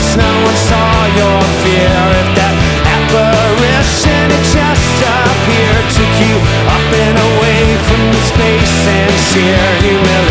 no one saw your fear. If that apparition had just appeared, took you up and away from the space and sheer humility.